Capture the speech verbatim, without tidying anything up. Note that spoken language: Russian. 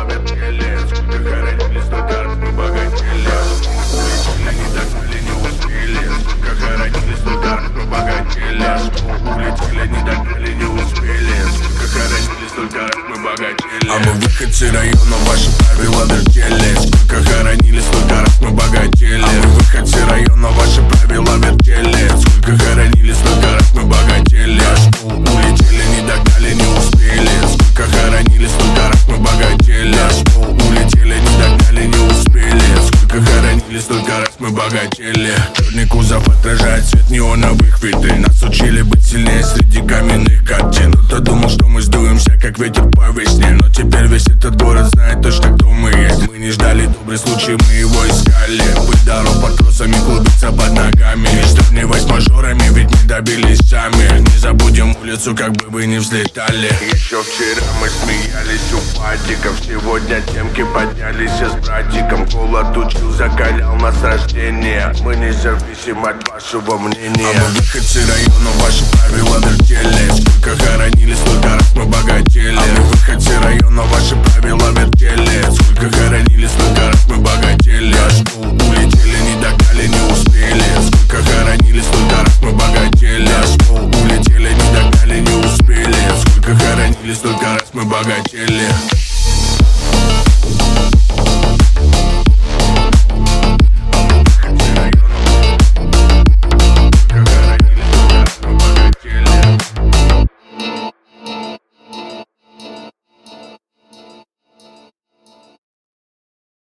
вертели. Сколько хоронили, столько раз мы богатели. Улетели, не догнали, не успели. Сколько хоронили, столько раз мы богатели. Улетели, не догнали, не успели. Сколько хоронили, столько раз мы богатели. А мы выходцы района, ваши правила вертели. Сколько хоронили, столько раз мы богатели. А мы выходцы района, ваши правила вертели. Сколько хоронили, столько раз мы богатели. Улетели, не догнали, не успели. Сколько хоронили, столько раз мы богатели. Улетели, не догнали, не успели. Сколько хоронили, столько раз мы богатели. Черный кузов отражает свет неоновых витрин. Нас учили быть сильнее среди каменных картин. Кто-то думал, что мы сдуемся, как ветер по весне. Но теперь весь этот город знает точно, кто мы есть. Мы не ждали добрый случай, мы его искали. Пыль дорог под кроссами клубится под ногами. Не сравнивать с мажорами, ведь мы добились сами. Не забудем улицу, как бы вы не взлетали. Еще вчера мы смеялись у падиков. Сегодня темки поднялись с братиком. Голод учил, закалял нас с рождения. Мы не зависим от вашего мнения. А мы выходцы района, ваши правила вертели. Сколько хоронили, столько раз мы богатели. А мы выходцы района, ваши правила вертели. Сколько хоронили, столько раз мы богатели. Улетели, не догнали, не успели. Сколько хоронили, столько раз мы богатели. Улетели, не догнали, не успели. Сколько хоронили, столько раз мы богатели.